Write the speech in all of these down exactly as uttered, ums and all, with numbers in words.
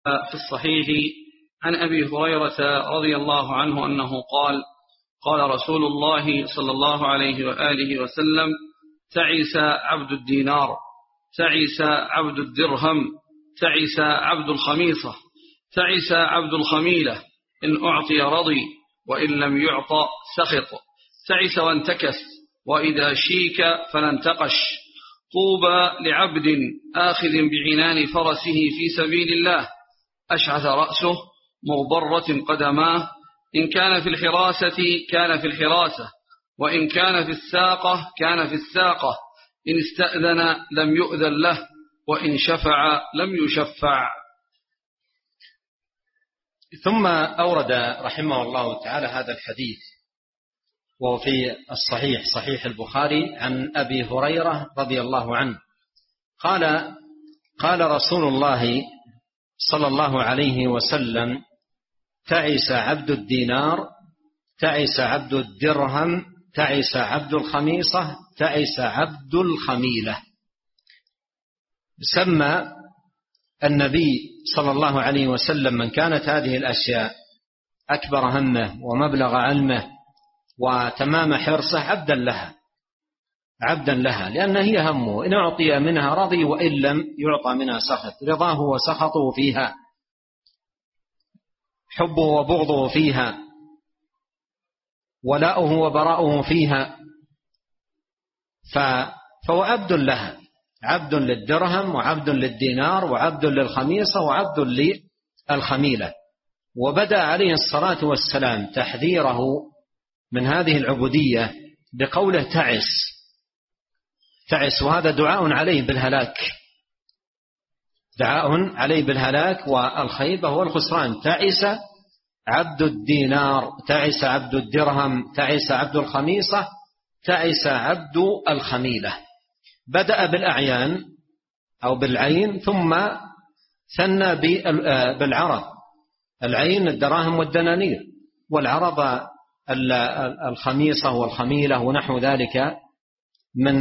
في الصحيح عن أبي هريرة رضي الله عنه أنه قال قال رسول الله صلى الله عليه وآله وسلم: تعس عبد الدينار، تعس عبد الدرهم، تعس عبد الخميصة، تعس عبد الخميلة، إن أعطي رضي وإن لم يعطى سخط، تعس وانتكس، وإذا شيك فلانتقش. طوبى لعبد آخذ بعنان فرسه في سبيل الله، أشعث رأسه، مغبرة قدماه، إن كان في الحراسة كان في الحراسة، وإن كان في الساقة كان في الساقة، إن استأذن لم يؤذن له، وإن شفع لم يشفع. ثم أورد رحمه الله تعالى هذا الحديث وهو في الصحيح صحيح البخاري عن أبي هريرة رضي الله عنه قال قال رسول الله صلى الله عليه وسلم: تعس عبد الدينار، تعس عبد الدرهم، تعس عبد الخميصة، تعس عبد الخميلة. سمى النبي صلى الله عليه وسلم من كانت هذه الأشياء أكبر همه ومبلغ علمه وتمام حرصه عبدا لها، عبدا لها، لأن هي همه، إن أعطي منها رضي وإن لم يعطى منها سخط، رضاه وسخطه فيها، حبه وبغضه فيها، ولاؤه وبراؤه فيها، فهو عبد لها، عبد للدرهم وعبد للدينار وعبد للخميصة وعبد للخميلة. وبدأ عليه الصلاة والسلام تحذيره من هذه العبودية بقوله تعس، تعس، وهذا دعاء عليه بالهلاك، دعاء عليه بالهلاك والخيبة والخسران. تعس عبد الدينار، تعس عبد الدرهم، تعس عبد الخميصة، تعس عبد الخميلة. بدأ بالأعيان أو بالعين ثم ثنى بالعرض، العين الدراهم والدنانير، والعرض الخميصة والخميلة ونحو ذلك من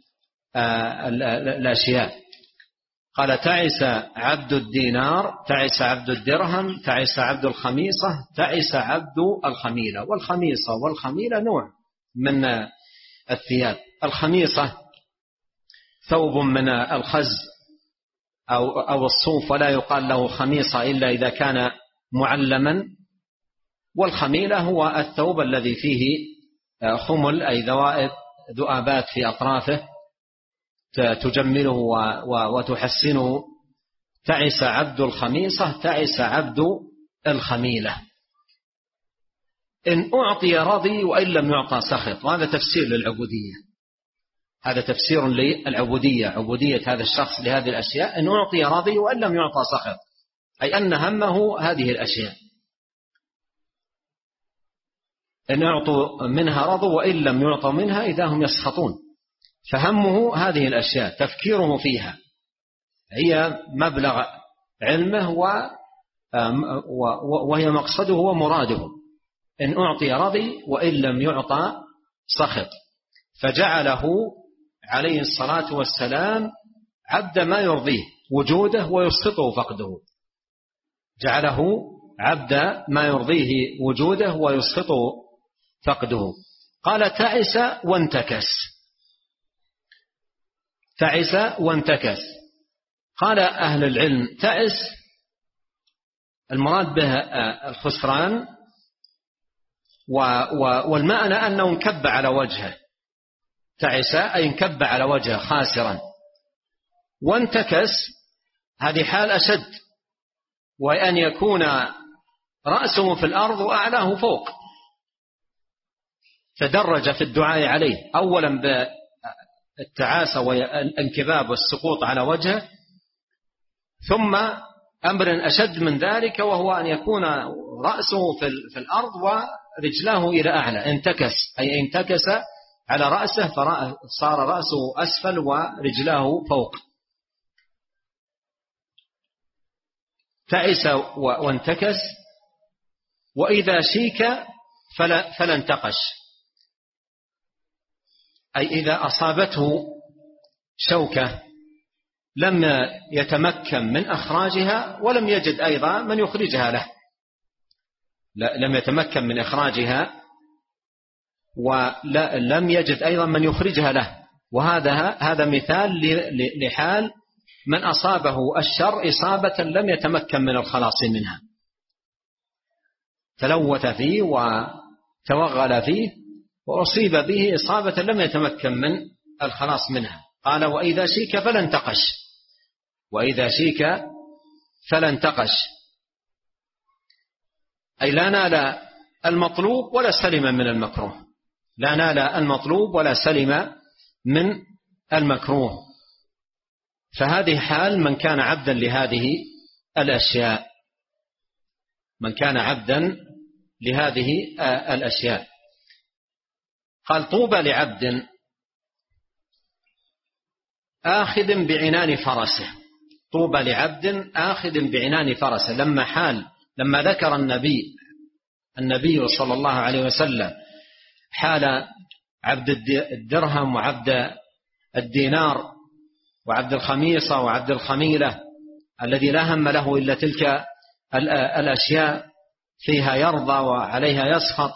الأشياء. قال: تعس عبد الدينار، تعس عبد الدرهم، تعس عبد الخميصة، تعس عبد الخميلة. والخميصة والخميلة نوع من الثياب. الخميصة ثوب من الخز أو, أو الصوف، ولا يقال له خميصة إلا إذا كان معلما. والخميلة هو الثوب الذي فيه خمل، أي ذوائب ذؤابات في أطرافه تجمله وتحسنه. تعس عبد الخميصة، تعس عبد الخميلة، إن أعطي رضي وإن لم يعطى سخط. وهذا تفسير للعبودية، هذا تفسير للعبودية، عبودية هذا الشخص لهذه الأشياء، إن أعطي رضي وإن لم يعطى سخط، أي أن همه هذه الأشياء، إن أعطوا منها رضوا وإن لم يعطوا منها إذا هم يسخطون. فهمه هذه الأشياء، تفكيره فيها، هي مبلغ علمه وهي مقصده ومراده. إن أعطي رضي وإن لم يعطى سخط. فجعله عليه الصلاة والسلام عبد ما يرضيه وجوده ويسخطه فقده، جعله عبد ما يرضيه وجوده ويسخطه فقده. قال: تعس وانتكس، تعس وانتكس. قال أهل العلم: تعس المراد به الخسران، والمعنى أنه انكب على وجهه، تعس أي انكب على وجهه خاسرا. وانتكس هذه حال أشد، وأن يكون رأسه في الأرض وأعلاه فوق. تدرج في الدعاء عليه، أولا بالتعاسة والانكباب والسقوط على وجهه، ثم أمر أشد من ذلك وهو أن يكون رأسه في الأرض ورجلاه إلى أعلى. انتكس أي انتكس على رأسه فصار رأسه أسفل ورجلاه فوق. تعس وانتكس. وإذا شيك فلا, فلا انتقش، أي إذا أصابته شوكة لم يتمكن من إخراجها ولم يجد أيضا من يخرجها له، لم يتمكن من إخراجها ولم يجد أيضا من يخرجها له. وهذا هذا مثال لحال من أصابه الشر إصابة لم يتمكن من الخلاص منها، تلوث فيه وتوغل فيه وأصيب به إصابة لم يتمكن من الخلاص منها. قال وإذا شيك فلا انتقش، وإذا شيك فلا انتقش، أي لا نال المطلوب ولا سلم من المكروه، لا نال المطلوب ولا سلم من المكروه. فهذه حال من كان عبدا لهذه الأشياء، من كان عبدا لهذه الأشياء. قال طوبى لعبد آخذ بعنان فرسه، طوبى لعبد آخذ بعنان فرسه. لما حال لما ذكر النبي النبي صلى الله عليه وسلم حال عبد الدرهم وعبد الدينار وعبد الخميصة وعبد الخميلة الذي لا هم له إلا تلك الأشياء فيها يرضى وعليها يسخط،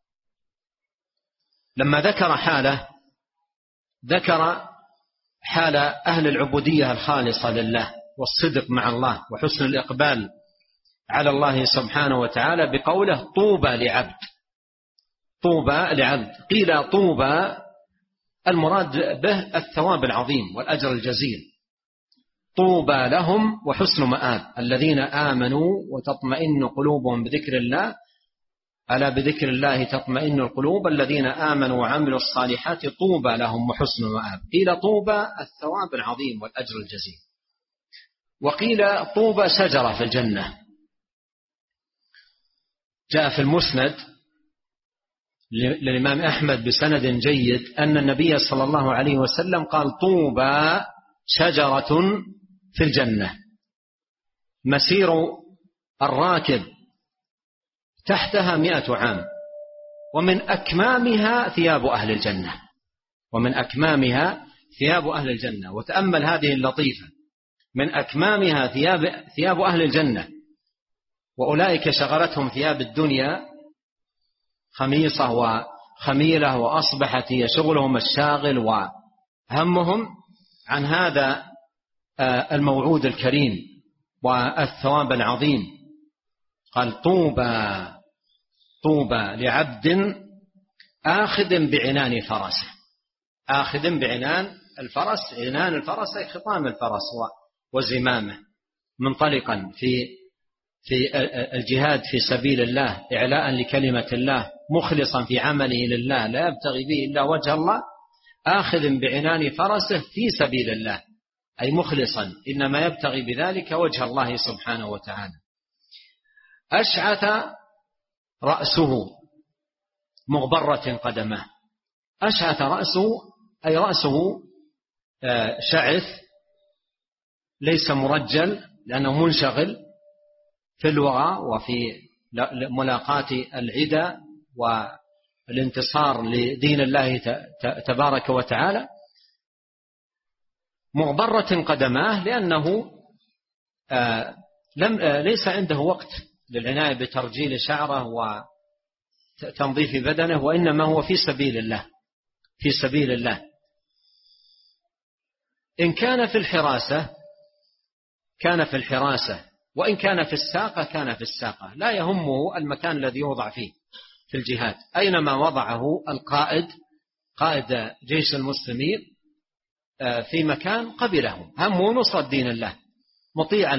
لما ذكر حاله ذكر حال أهل العبودية الخالصة لله والصدق مع الله وحسن الإقبال على الله سبحانه وتعالى بقوله طوبى لعبد، طوبى لعبد. قيل طوبى المراد به الثواب العظيم والأجر الجزيل، طوبى لهم وحسن مآب الذين آمنوا وتطمئن قلوبهم بذكر الله، ألا بذكر الله تطمئن القلوب، الذين آمنوا وعملوا الصالحات طوبى لهم وحسن مآب. قيل طوبى الثواب العظيم والأجر الجزيل، وقيل طوبى شجرة في الجنة. جاء في المسند للإمام أحمد بسند جيد أن النبي صلى الله عليه وسلم قال طوبى شجرة في الجنة مسير الراكب تحتها مئة عام ومن أكمامها ثياب أهل الجنة، ومن أكمامها ثياب أهل الجنة. وتأمل هذه اللطيفة، من أكمامها ثياب ثياب أهل الجنة، وأولئك شغلتهم ثياب الدنيا خميصة وخميلة وأصبحت هي شغلهم الشاغل وهمهم عن هذا الموعود الكريم والثواب العظيم. قال طوبى طوبى لعبد آخذ بعنان فرسه، آخذ بعنان الفرس، عنان الفرس أي خطام الفرس وزمامه، منطلقا في في الجهاد في سبيل الله إعلاء لكلمة الله، مخلصا في عمله لله لا يبتغي به إلا وجه الله، آخذ بعنان فرسه في سبيل الله أي مخلصا إنما يبتغي بذلك وجه الله سبحانه وتعالى. أشعث رأسه مغبرة قدماه، أشعث رأسه أي رأسه شعث ليس مرجل لأنه منشغل في الوغى وفي ملاقاة العدى والانتصار لدين الله تبارك وتعالى. مغبرة قدماه لأنه لم ليس عنده وقت للعناية بترجيل شعره وتنظيف بدنه، وإنما هو في سبيل الله في سبيل الله. إن كان في الحراسة كان في الحراسة، وإن كان في الساقة كان في الساقة، لا يهمه المكان الذي يوضع فيه في الجهاد، أينما وضعه القائد قائد جيش المسلمين في مكان قبله، همه نصرة دين الله، مطيعا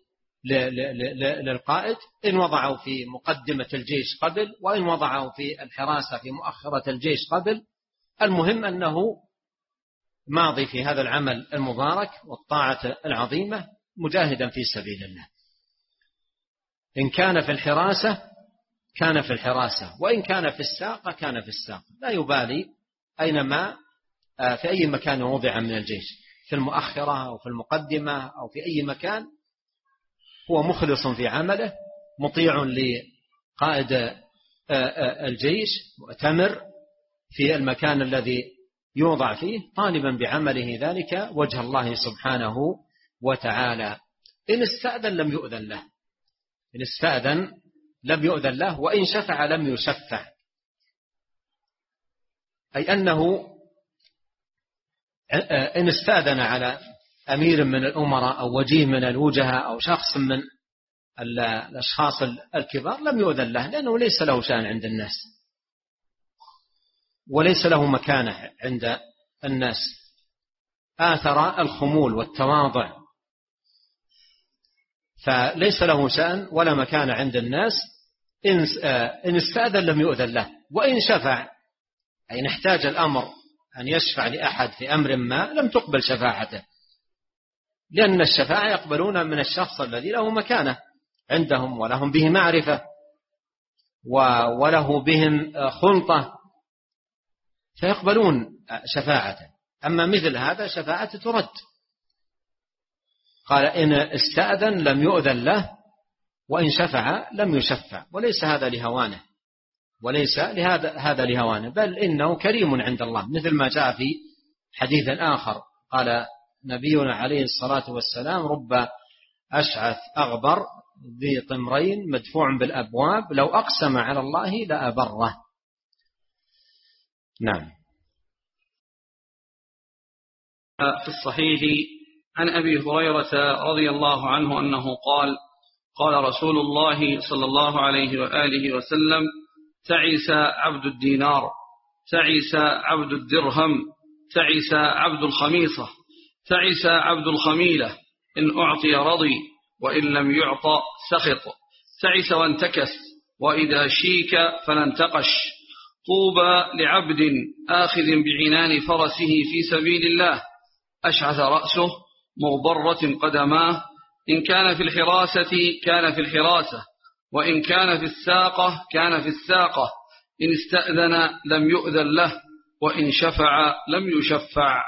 للقائد، إن وضعه في مقدمة الجيش قبل، وإن وضعه في الحراسة في مؤخرة الجيش قبل، المهم أنه ماضي في هذا العمل المبارك والطاعة العظيمة مجاهدا في سبيل الله. إن كان في الحراسة كان في الحراسة، وإن كان في الساقة كان في الساقة، لا يبالي أينما في أي مكان وضع من الجيش، في المؤخرة أو في المقدمة أو في أي مكان، هو مخلص في عمله، مطيع لقائد الجيش، مؤتمر في المكان الذي يوضع فيه، طالبا بعمله ذلك وجه الله سبحانه وتعالى. إن استأذن لم يؤذن له، إن استأذن لم يؤذن له، وإن شفع لم يشفع، أي أنه إن استأذن على أمير من الأمراء أو وجيه من الوجهاء أو شخص من الأشخاص الكبار لم يؤذن له، لأنه ليس له شأن عند الناس وليس له مكانة عند الناس، آثر الخمول والتواضع، فليس له شأن ولا مكانة عند الناس. إن استأذن لم يؤذن له، وإن شفع أي نحتاج الأمر أن يشفع لأحد في أمر ما لم تقبل شفاعته، لأن الشفاعة يقبلون من الشخص الذي له مكانة عندهم ولهم به معرفة وله بهم خلطة، فيقبلون شفاعته. أما مثل هذا شفاعة ترد. قال إن استأذن لم يؤذن له، وإن شفع لم يشفع، وليس هذا لهوانه، وليس لهذا هذا لهوانه، بل إنه كريم عند الله، مثل ما جاء في حديث آخر قال نبينا عليه الصلاة والسلام: رب أشعث أغبر ذي طمرين مدفوع بالأبواب لو أقسم على الله لأبره. نعم. في الصحيح عن أبي هريرة رضي الله عنه أنه قال: قال رسول الله صلى الله عليه وآله وسلم: تعس عبد الدينار، تعس عبد الدرهم، تعس عبد الخميصة، تعس عبد الخميلة، إن أعطي رضي وإن لم يعطى سخط، تعس وانتكس، وإذا شيك فلانتقش. طوبى لعبد آخذ بعنان فرسه في سبيل الله، أشعث رأسه مغبرة قدماه، إن كان في الحراسة كان في الحراسة، وإن كان في الساقة كان في الساقة، إن استأذن لم يؤذن له، وإن شفع لم يشفع.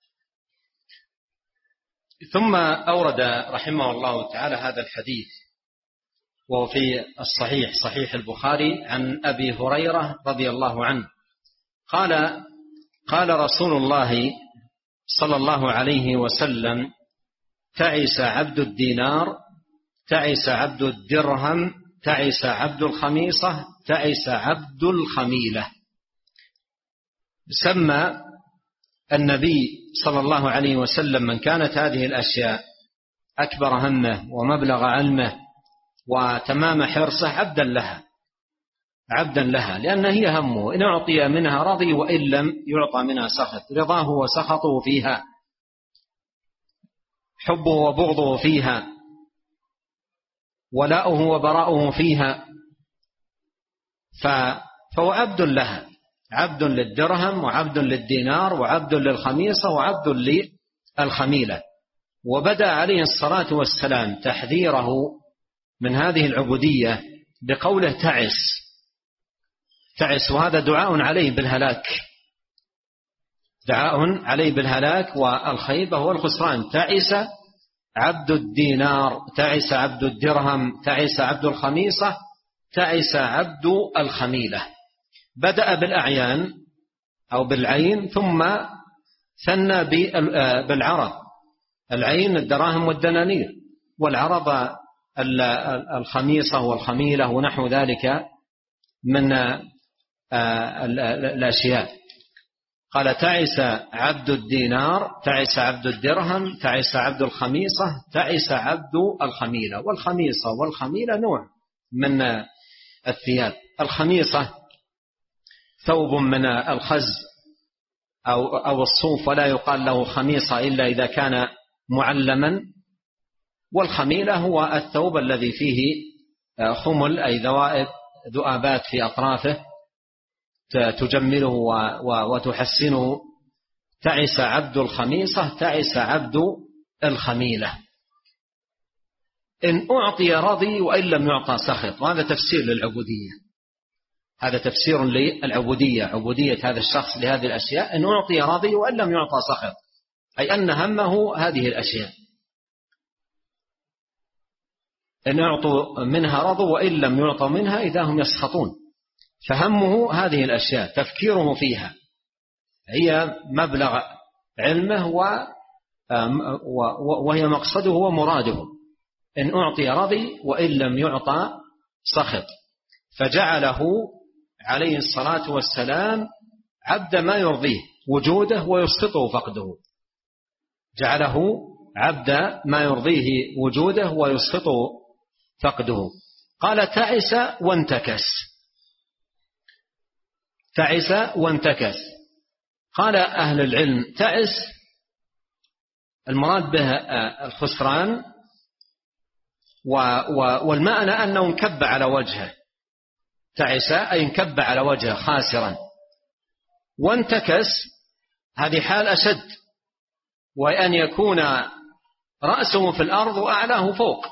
ثم أورد رحمه الله تعالى هذا الحديث وهو في الصحيح صحيح البخاري عن أبي هريرة رضي الله عنه قال: قال رسول الله صلى الله عليه وسلم: تعس عبد الدينار، تعس عبد الدرهم، تعس عبد الخميصة، تعس عبد الخميلة. سمى النبي صلى الله عليه وسلم من كانت هذه الأشياء أكبر همه ومبلغ علمه وتمام حرصه عبدا لها، عبدا لها، لأن هي همه، إن أعطي منها رضي وإن لم يعطى منها سخط، رضاه وسخطه فيها، حبه وبغضه فيها، ولاؤه وبراؤه فيها، فهو عبد لها، عبد للدرهم وعبد للدينار وعبد للخميصة وعبد للخميلة. وبدأ عليه الصلاة والسلام تحذيره من هذه العبودية بقوله تعس، تعس، وهذا دعاء عليه بالهلاك، دعاء عليه بالهلاك والخيبة والخسران. تعس عبد الدينار، تعس عبد الدرهم، تعس عبد الخميصة، تعس عبد الخميلة. بدأ بالأعيان أو بالعين، ثم ثنى بالعرض، العين الدراهم والدنانير، والعرض الخميصة والخميلة ونحو ذلك من الأشياء. قال: تعس عبد الدينار، تعس عبد الدرهم، تعس عبد الخميصة، تعس عبد الخميلة. والخميصة والخميلة نوع من الثياب. الخميصة ثوب من الخز أو أو الصوف، ولا يقال له خميصة إلا إذا كان معلما. والخميلة هو الثوب الذي فيه خمل، أي ذوائب ذؤابات في أطرافه تجمله وتحسنه. تعس عبد الخميصة، تعس عبد الخميلة، إن أعطي رضي وإن لم يعطى سخط. وهذا تفسير للعبودية، هذا تفسير للعبودية، عبودية هذا الشخص لهذه الأشياء، إن أعطي رضي وإن لم يعطى سخط، أي أن همه هذه الأشياء، إن أعطوا منها رضوا وإن لم يعطوا منها إذا هم يسخطون. فهمه هذه الأشياء، تفكيره فيها، هي مبلغ علمه وهي مقصده ومراده، إن أعطي رضي وإن لم يعطى سخط، فجعله عليه الصلاة والسلام عبد ما يرضيه وجوده ويسخطه فقده، جعله عبد ما يرضيه وجوده ويسخطه فقده. قال تعس وانتكس، تعس وانتكس. قال أهل العلم تعس المراد به الخسران، والمعنى أنه انكب على وجهه، تعس أي انكب على وجهه خاسرا. وانتكس هذه حال أشد، وأن يكون رأسه في الأرض وأعلاه فوق،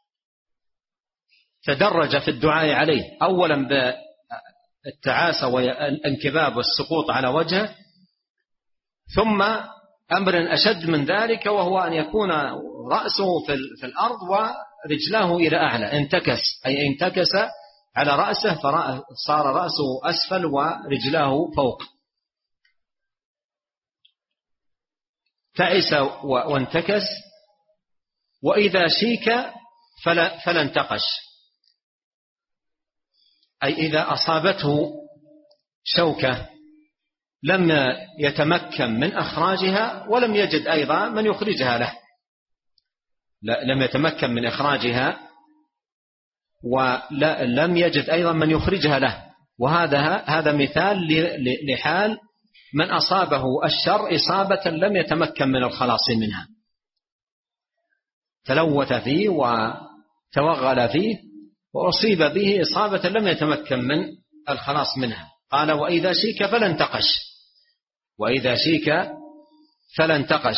تدرج في الدعاء عليه، أولا بالتعاسة والانكباب والسقوط على وجهه، ثم أمر أشد من ذلك وهو أن يكون رأسه في الأرض ورجلاه إلى أعلى. انتكس أي انتكس على رأسه فصار رأسه أسفل ورجلاه فوق. تعس وانتكس. وإذا شيك فلا, فلا انتقش، أي إذا أصابته شوكة لم يتمكن من أخراجها ولم يجد أيضا من يخرجها له، لم يتمكن من إخراجها ولم يجد أيضا من يخرجها له. وهذا هذا مثال لحال من أصابه الشر إصابة لم يتمكن من الخلاص منها، تلوث فيه وتوغل فيه وأصيب به إصابة لم يتمكن من الخلاص منها. قال وإذا شيك فلا انتقش، وإذا شيك فلا انتقش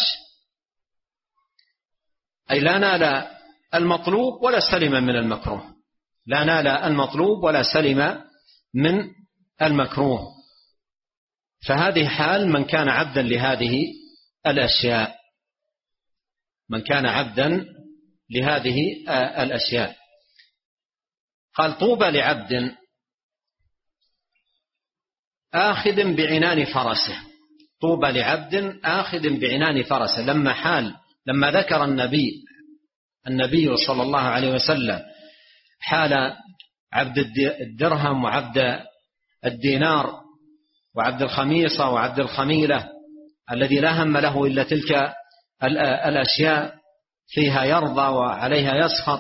أي لا نال المطلوب ولا سلم من المكروه، لا نال المطلوب ولا سلم من المكروه. فهذه حال من كان عبدا لهذه الأشياء، من كان عبدا لهذه الأشياء. قال طوبى لعبد آخذ بعنان فرسه، طوبى لعبد آخذ بعنان فرسه. لما حال لما ذكر النبي النبي صلى الله عليه وسلم حال عبد الدرهم وعبد الدينار وعبد الخميصة وعبد الخميلة الذي لا هم له إلا تلك الأشياء فيها يرضى وعليها يسخط،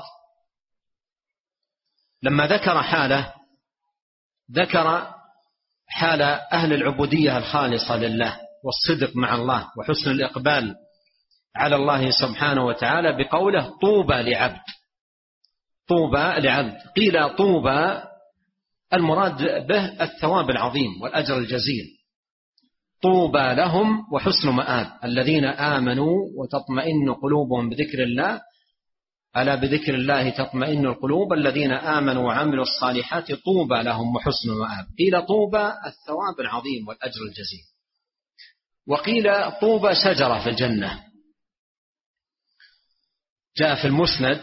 لما ذكر حاله ذكر حال أهل العبودية الخالصة لله والصدق مع الله وحسن الإقبال على الله سبحانه وتعالى بقوله طوبى لعبد، طوبى لعبد. قيل طوبى المراد به الثواب العظيم والأجر الجزيل، طوبى لهم وحسن مآب الذين آمنوا وتطمئن قلوبهم بذكر الله، ألا بذكر الله تطمئن القلوب، الذين آمنوا وعملوا الصالحات طوبى لهم وحسن مآب. قيل طوبى الثواب العظيم والأجر الجزيل، وقيل طوبى شجرة في الجنة. جاء في المسند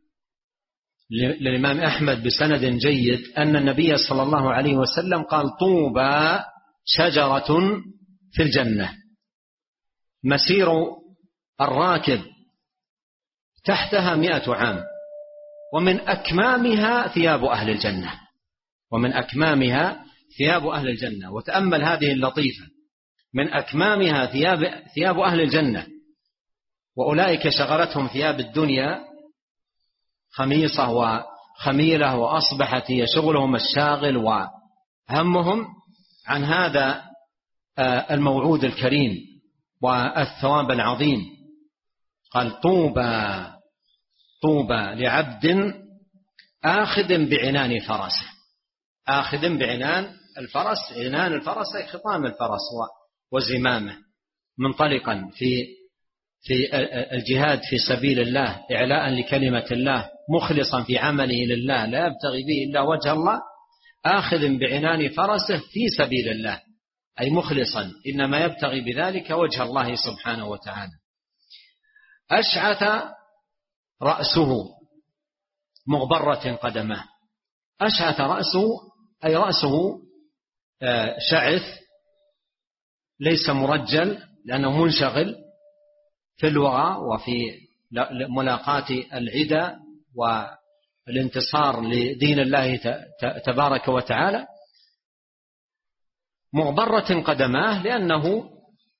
للإمام أحمد بسند جيد أن النبي صلى الله عليه وسلم قال طوبى شجرة في الجنة مسير الراكب تحتها مئة عام ومن أكمامها ثياب أهل الجنة، ومن أكمامها ثياب أهل الجنة. وتأمل هذه اللطيفة، من أكمامها ثياب, ثياب أهل الجنة، وأولئك شغلتهم ثياب الدنيا خميصة وخميلة وأصبحت هي شغلهم الشاغل وهمهم عن هذا الموعود الكريم والثواب العظيم. قال طوبى طوبى لعبد آخذ بعنان فرسه، آخذ بعنان الفرس، عنان الفرس أي خطام الفرس وزمامه، منطلقا في في الجهاد في سبيل الله إعلاء لكلمة الله، مخلصا في عمله لله لا يبتغي به إلا وجه الله، آخذ بعنان فرسه في سبيل الله أي مخلصا إنما يبتغي بذلك وجه الله سبحانه وتعالى. أشعث رأسه مغبرة قدمه، أشعث رأسه أي رأسه شعث ليس مرجل لأنه منشغل في الوغى وفي ملاقاة العدى والانتصار لدين الله تبارك وتعالى مغبرة قدماه، لأنه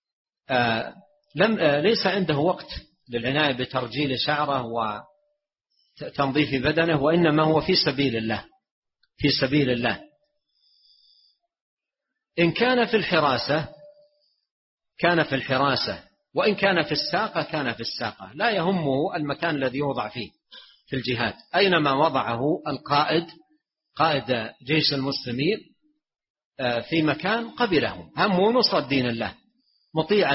لم ليس عنده وقت للعناية بترجيل شعره وتنظيف بدنه، وإنما هو في سبيل الله في سبيل الله. إن كان في الحراسة كان في الحراسة، وإن كان في الساقة كان في الساقة، لا يهمه المكان الذي يوضع فيه في الجهاد. أينما وضعه القائد قائد جيش المسلمين في مكان قبله، همه نصرة دين الله، مطيعا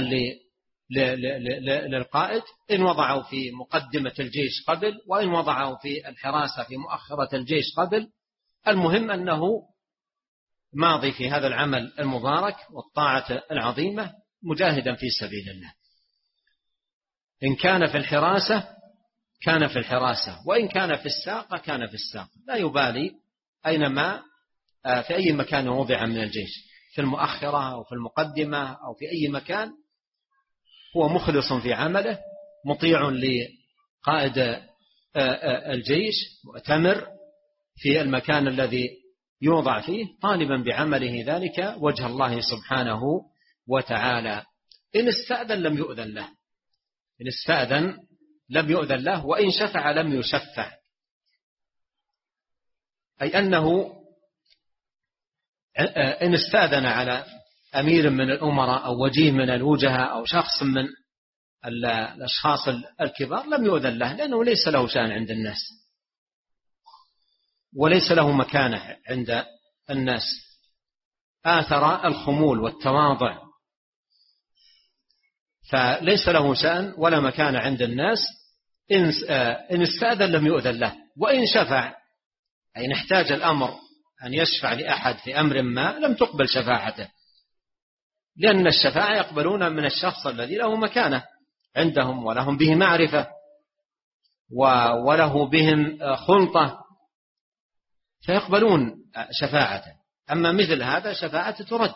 للقائد. إن وضعه في مقدمة الجيش قبل، وإن وضعه في الحراسة في مؤخرة الجيش قبل، المهم أنه ماضي في هذا العمل المبارك والطاعة العظيمة مجاهدا في سبيل الله. إن كان في الحراسة كان في الحراسة، وإن كان في الساقة كان في الساقة، لا يبالي أينما في أي مكان وضع من الجيش، في المؤخرة أو في المقدمة أو في أي مكان، هو مخلص في عمله، مطيع لقائد الجيش، مؤتمر في المكان الذي يوضع فيه، طالبا بعمله ذلك وجه الله سبحانه وتعالى. إن استأذن لم يؤذن له إن استأذن لم يؤذن له وإن شفع لم يشفع، أي أنه إن استأذن على أمير من الأمراء أو وجيه من الوجهاء أو شخص من الأشخاص الكبار لم يؤذن له، لأنه ليس له شأن عند الناس وليس له مكانة عند الناس، آثر الخمول والتواضع، فليس له شأن ولا مكانة عند الناس. إن استأذن لم يؤذن له، وإن شفع أي نحتاج الأمر أن يشفع لأحد في أمر ما لم تقبل شفاعته، لأن الشفاعة يقبلون من الشخص الذي له مكانة عندهم ولهم به معرفة وله بهم خلطة، فيقبلون شفاعته. أما مثل هذا شفاعة ترد.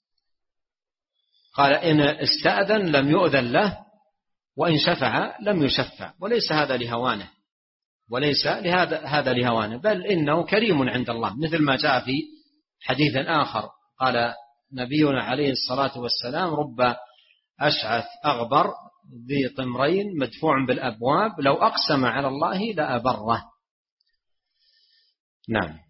قال إن استأذن لم يؤذن له، وإن شفع لم يشفع، وليس هذا لهوانه وليس لهذا هذا لهوانه، بل إنه كريم عند الله، مثل ما جاء في حديث آخر قال نبينا عليه الصلاة والسلام: رب أشعث أغبر ذي طمرين مدفوع بالأبواب لو أقسم على الله لأبره. نعم.